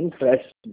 empréstimo.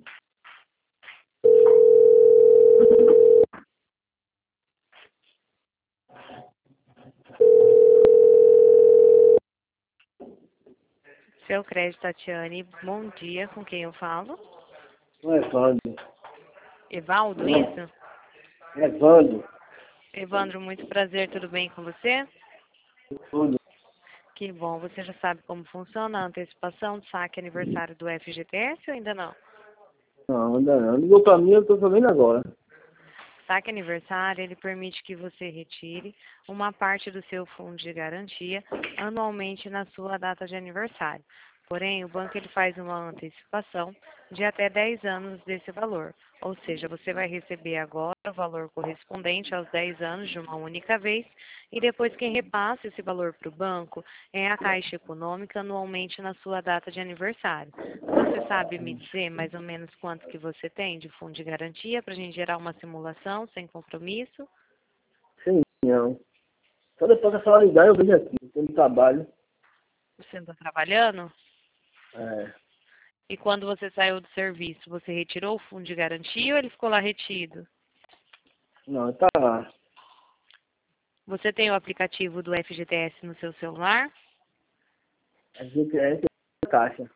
Seu crédito, Tatiane, bom dia, com quem eu falo? Não é Evandro. Evaldo, Não. isso? Evandro. Evandro, muito prazer, tudo bem com você? Tudo. Que bom, você já sabe como funciona a antecipação de saque aniversário do FGTS ou ainda não? Não, ainda não. Ligou pra mim, eu tô sabendo agora. Saque aniversário, ele permite que você retire uma parte do seu fundo de garantia anualmente na sua data de aniversário. Porém, o banco ele faz uma antecipação de até 10 anos desse valor. Ou seja, você vai receber agora o valor correspondente aos 10 anos de uma única vez e depois quem repassa esse valor para o banco é a Caixa Econômica anualmente na sua data de aniversário. Você sabe me dizer mais ou menos quanto que você tem de fundo de garantia para a gente gerar uma simulação sem compromisso? Sim, não. Só depois que a senhora ligar, eu venho aqui. Tem trabalho. Você não está trabalhando? É. E quando você saiu do serviço, você retirou o fundo de garantia ou ele ficou lá retido? Não, tá lá. Você tem o aplicativo do FGTS no seu celular? A gente é caixa.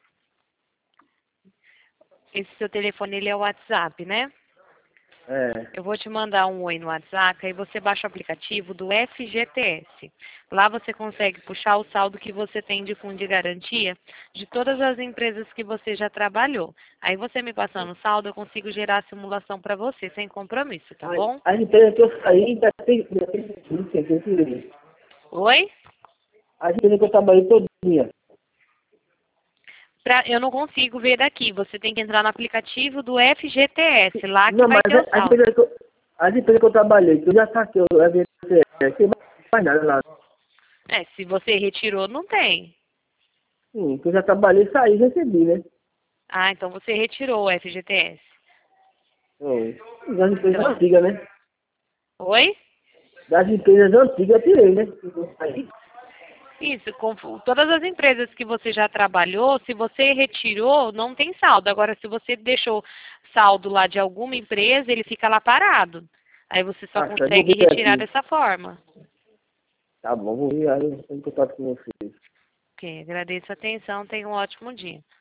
Esse seu telefone ele é o WhatsApp, né? É. Eu vou te mandar um oi no WhatsApp, aí você baixa o aplicativo do FGTS. Lá você consegue puxar o saldo que você tem de fundo de garantia de todas as empresas que você já trabalhou. Aí você me passando o saldo, eu consigo gerar a simulação para você, sem compromisso, tá bom? A empresa que eu saí já tem polícia, que eu tirei. Oi? A empresa que eu trabalhei todo dia. Eu não consigo ver daqui. Você tem que entrar no aplicativo do FGTS, lá que Não, vai mas ter o a saldo. empresa que eu trabalhei, que eu já saquei o FGTS, não tem mais nada lá. É, se você retirou, não tem. Sim, que eu já trabalhei, saí e recebi, né? Ah, então você retirou o FGTS. Oi. Das empresas Então, antigas, né? oi? Das empresas antigas eu tirei, né? Isso, com todas as empresas que você já trabalhou, se você retirou, não tem saldo. Agora, se você deixou saldo lá de alguma empresa, ele fica lá parado. Aí você só Ah, eu vou consegue ver retirar aqui. dessa forma. Tá bom, vou ver aí, eu tô em contato com vocês. Ok, agradeço a atenção, tenha um ótimo dia.